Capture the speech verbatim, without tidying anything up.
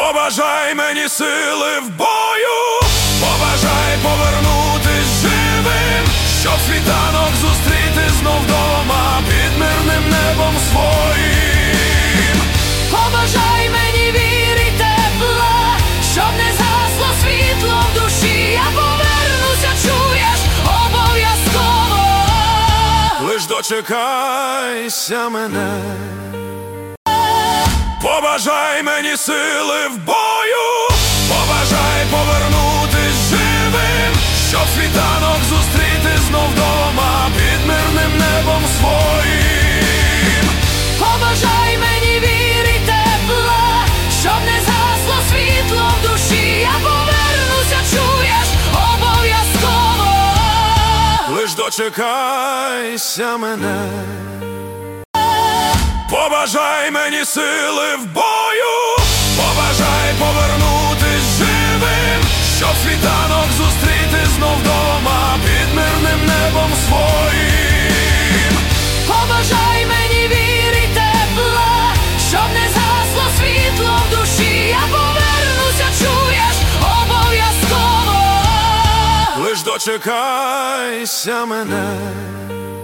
Побажай мені сили в бою, побажай повернутись живим, щоб світанок зустріти знов дома під мирним небом своїм. Побажай мені віри й тепла, щоб не згасло світло в душі. Я повернуся, чуєш, обов'язково. Лиш дочекайся мене. Побажай мені сили в бою, побажай повернутись живим, щоб світанок зустріти знов дома під мирним небом своїм. Побажай мені віри й тепла, щоб не згасло світло в душі. Я повернуся, чуєш, обов'язково. Лиш дочекайся мене. Побажай мені сили в бою, побажай повернутись живим, щоб світанок зустріти знов дома під мирним небом своїм. Побажай мені віри й тепла, щоб не згасло світло в душі. Я повернуся, чуєш, обов'язково. Лиш дочекайся мене.